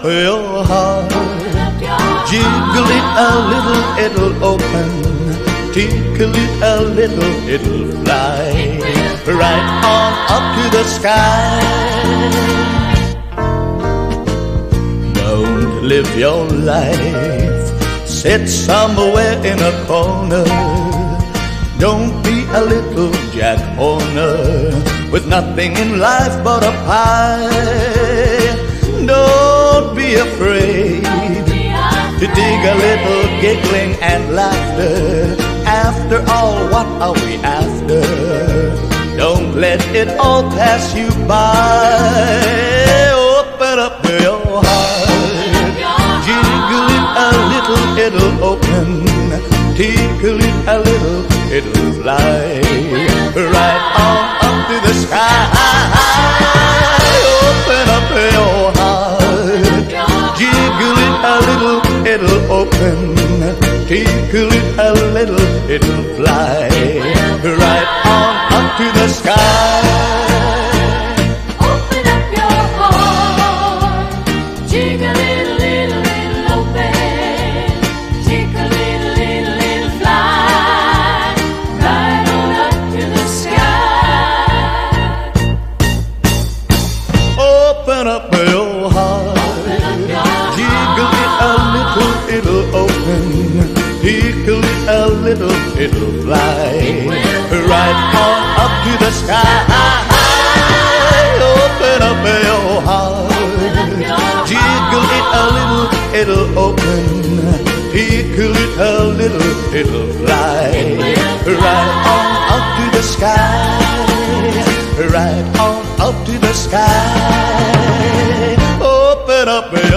your heart. Jiggle it a little, it'll open. Tickle it a little, it'll fly right on up to the sky. Don't live your life sit somewhere in a corner. Don't be a little Jack Horner with nothing in life but a pie. Don't be afraid to dig a little giggling and laughter. After all, what are we after? Don't let it all pass you by. Open up your heart. Jiggle it a little, it'll open. Tickle it a little, it'll fly right on up to the sky. Open up your heart. Jiggle it a little, it'll open. Tickle it a little, it'll fly right on up to the sky. Open up your heart. Jiggle it a little, it'll open. Tickle it a little, it'll fly right on up to the sky. Open up your heart. Jiggle it a little, it'll open. Tickle it a little, it'll fly right on up to the sky. Open up your heart. Jiggle it a little, it'll open. Tickle it a little, it'll fly right on up to the sky. Right on up to the sky. Open up your